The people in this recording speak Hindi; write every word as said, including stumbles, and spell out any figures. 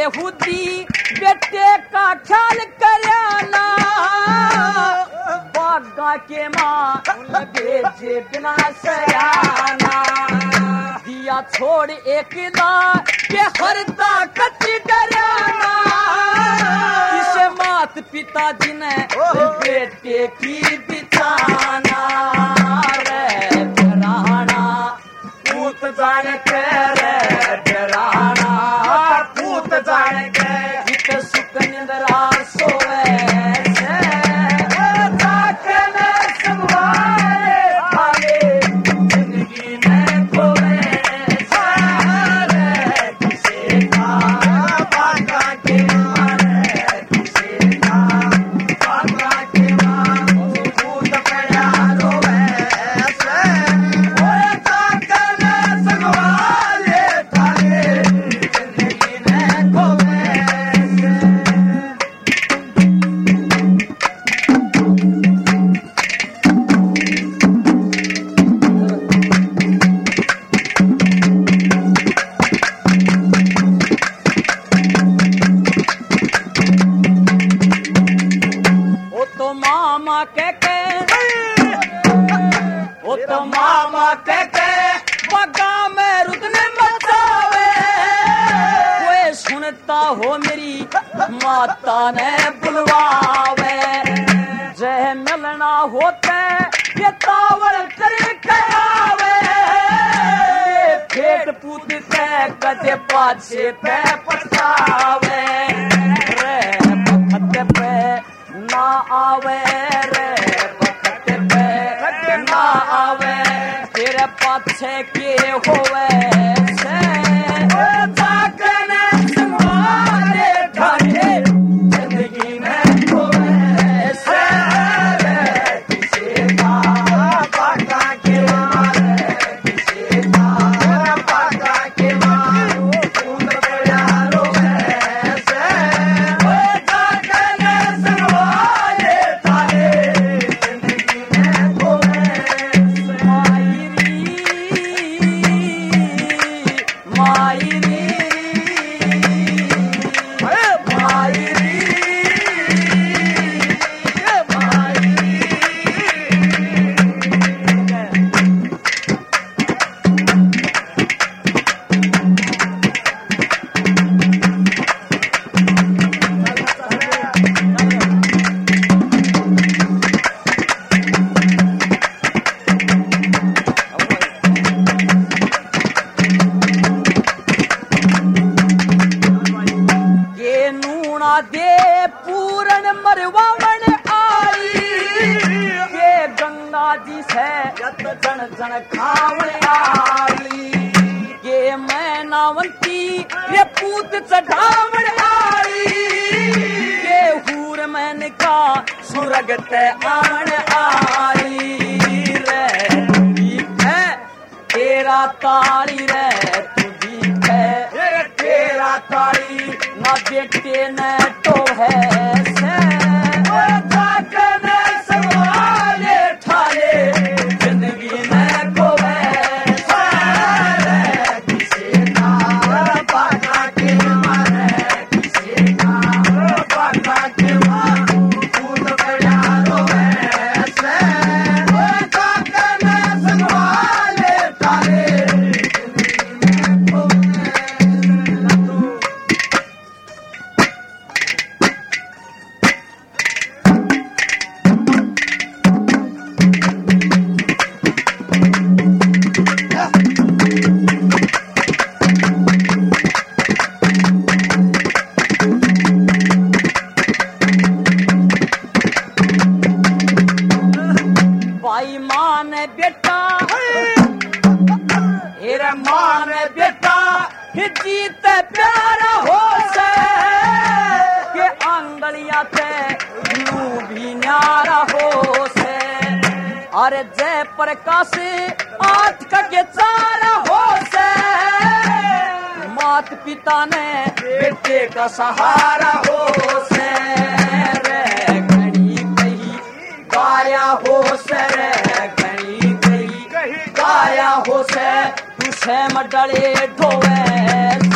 बेहुदी बेटे का ख्याल करना बागा के माँ भेजे बिना सयाना दिया छोड़ एक दा के हर ताकत डराना इसे मात पिता जी ने बेटे की बिछाना रे डराना पूत जान के रे डराना पूत जान के इत सुख निंद्रा सोवे हो मेरी माता ने बुलवावे जय मिलना होते ये तावड़ कर आवे फेट पूत ते कदे पाछे पे पछतावे रे बखत पे ना आवे रे बखत पे ना आवे तेरे पाछे के होवे से दे पूरन मरवावन आई ये गंगा जी से जन जन खावन आई ये मैनावंती ये पूत चढ़ावन आई ये हूर मैन का सुरग ते आवन आई रे है तेरा ताली रे तू है तेरा ताली ना बेटे ने तो है से जागने सवाले ठाले जिंदगी में को है किसी का बागा के मारे किसी का बागा के मारे पूत बड़ा रोवे से जागने सवाले ठाले जीते प्यारा हो से के आंगलियां ते नू भी न्यारा हो से अरे जय प्रकाश आठ का के चारा हो से मात पिता ने बेटे का सहारा हो से रे घड़ी कही गाया हो से रे घड़ी कही गाया हो से तुझे मडले ढोवे